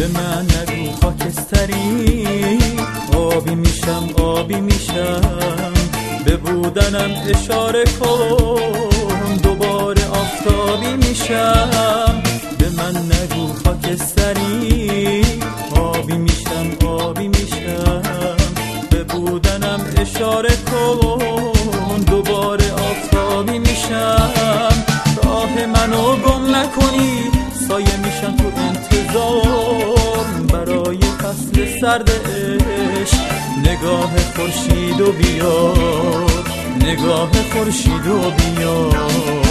به من نگو خاکستری، آبی میشم آبی میشم، به بودنم اشاره کن دوباره آفتابی میشم. به من نگو خاکستری، آبی میشم آبی میشم، به بودنم اشاره کن دوباره آفتابی میشم. راه منو گم نکنی، سایه میشم تو انتظار برای فصل سرد عشق. نگاه خورشید و بیار، نگاه خورشید و بیار.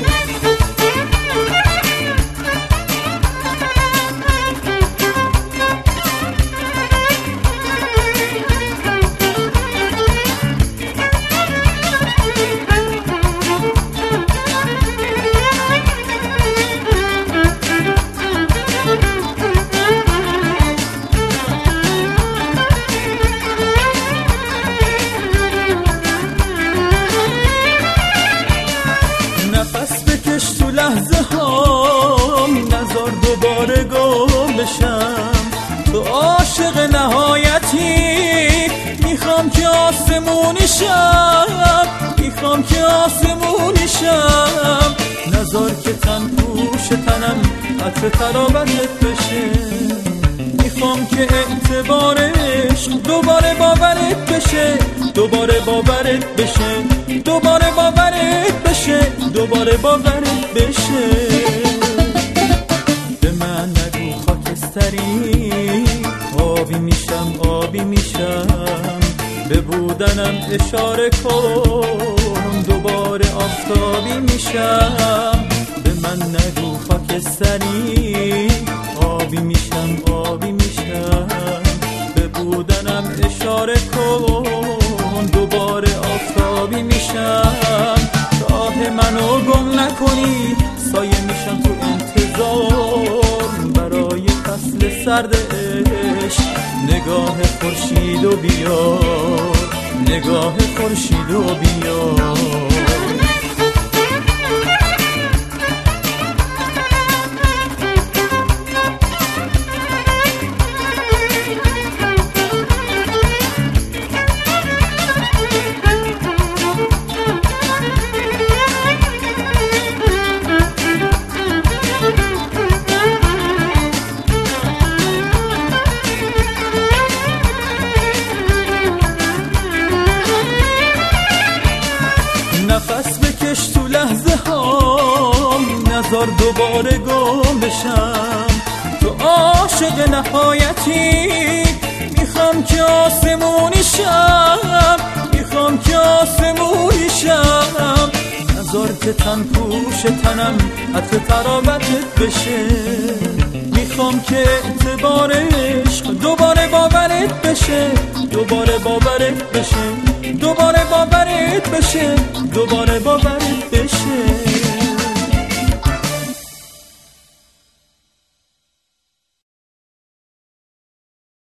نفس بکش تو لحظه هام، نذار دوباره گم بشم. تو عاشق نهایتی، میخوام که آسمونی شم، میخوام که آسمونی شم. نذار که تن پوش تنم عطر ترابتت بشه. میخوام که اعتبارش دوباره باورت بشه، دوباره باورت بشه، دوباره باورت بشه، دوباره باورت بشه. به من نگو خاکستری، آبی میشم آبی میشم، به بودنم اشاره کن دوباره آفتابی میشم. به من نگو خاکستری، آبی میشم آبی میشم، به بودنم اشاره کن دوباره آفتابی میشم. راه منو گم نکنی، سایه میشم تو انتظار برای فصل سرد عشق. نگاه خورشید و بیار، نگاه خورشید و بیار. نفس بکش تو لحظه هام، نذار دوباره گم بشم. تو عاشق نهایتی، میخوام که آسمونی شم، میخوام که آسمونی شم. نذار که تن پوش تنم عطر ترابتت بشه. میخوام که اعتبارش دوباره باورت بشه، دوباره باورت بشه، دوباره باورت بشه، دوباره باورت بشه.